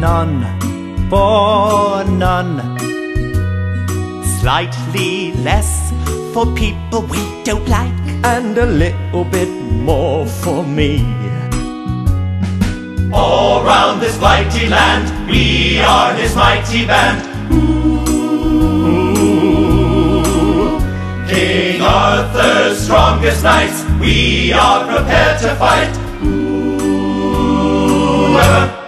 none, for none. Slightly less for people we don't like, and a little bit more for me. All round this mighty land, we are his mighty band. Ooh. King Arthur's strongest knights, we are prepared to fight. Ooh.